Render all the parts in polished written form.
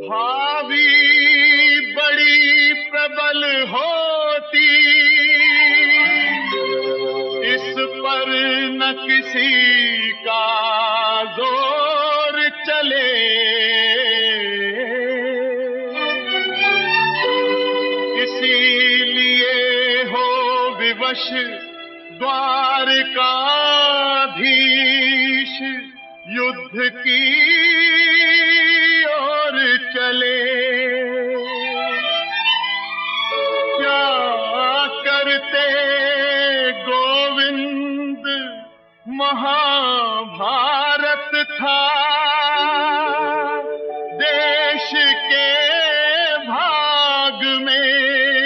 भावी बड़ी प्रबल होती, इस पर न किसी का जोर चले। इसीलिए हो विवश द्वारकाधीश, युद्ध की ओर चले। क्या करते गोविंद, महाभारत था देश के भाग में।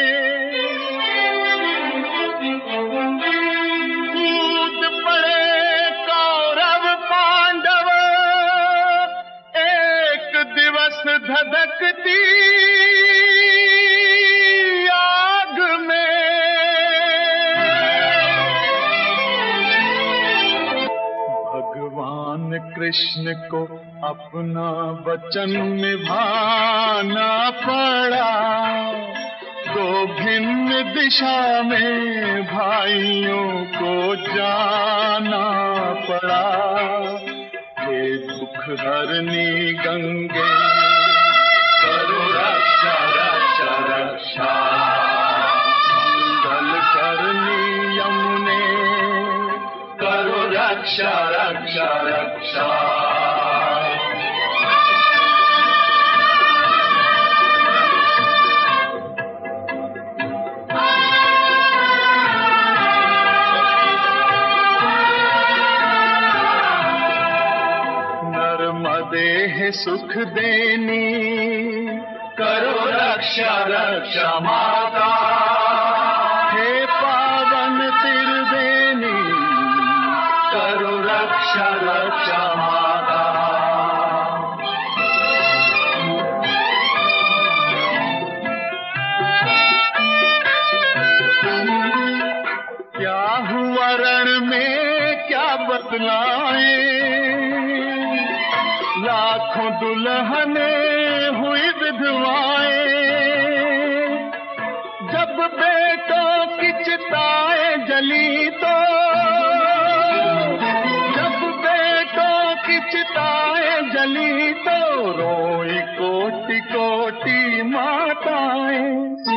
कूद पड़े कौरव पांडव, एक दिवस धधकती आग में। भगवान कृष्ण को अपना वचन निभाना पड़ा, दो भिन्न दिशा में भाइयों को जाना पड़ा। हे दुख हरनी गंगे, करो रक्षा रक्षा रक्षा। मंगल करनी यमुने, करो रक्षा रक्षा रक्षा। नर्मदे सुख देनी, करो रक्षा रक्षा माता। हे पावन त्रिवेणी, करो रक्षा रक्षा माता। क्या हुआ रण में क्या बतलाएं, लाखों दुल्हनें हुई विधवाएं। जब बेटों की चिताएं जली तो, जब बेटों की चिताएं जली तो रोई कोटि कोटि माताएं।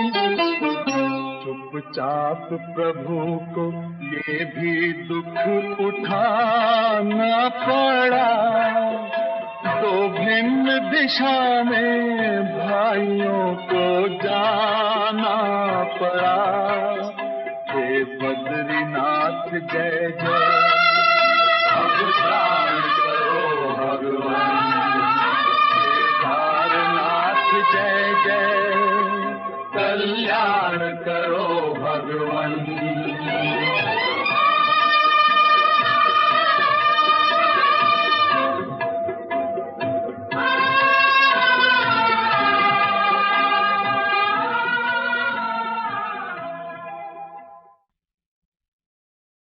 चुपचाप प्रभु को ये भी दुख उठाना पड़ा, दो भिन्न दिशा में भाइयों को जाना पड़ा। हे बद्रीनाथ जय जय, अवतार करो भगवान। केदारनाथ जय जय, कल्याण करो भगवान।